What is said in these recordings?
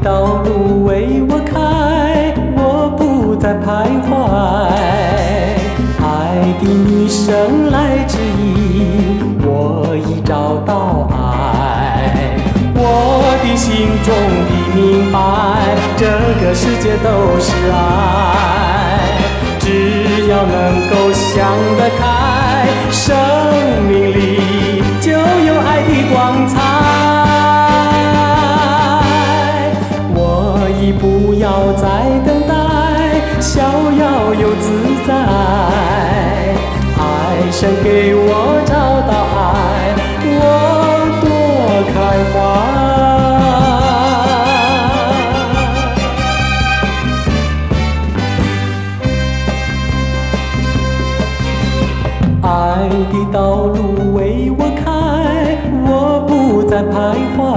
道路为我开，我不再徘徊。爱的女神来指引，我已找到爱。我的心中已明白，这个世界都是爱。只要能够想得开，生命里就有爱的光彩。我已不要再等待，逍遥又自在。爱神给我找到爱，我多开怀。爱的道路为我开，我不再徘徊。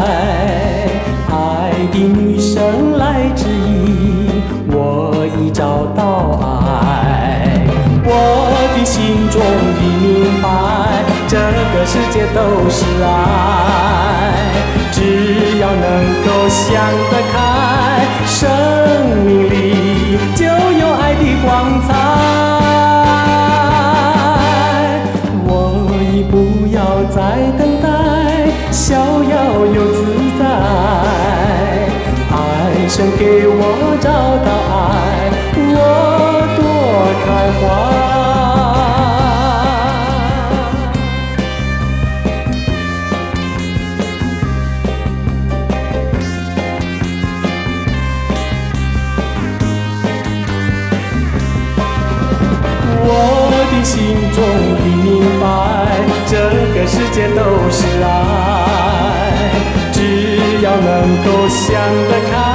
爱的女神来指引，我已找到爱。我的心中已明白，这个世界都是爱。只要能够想得开，生命里就有爱的光彩。不要再等待，逍遥又自在。爱神给我找到爱，我多开怀。我的心中已明白，这个世界都是爱。只要能够想得开，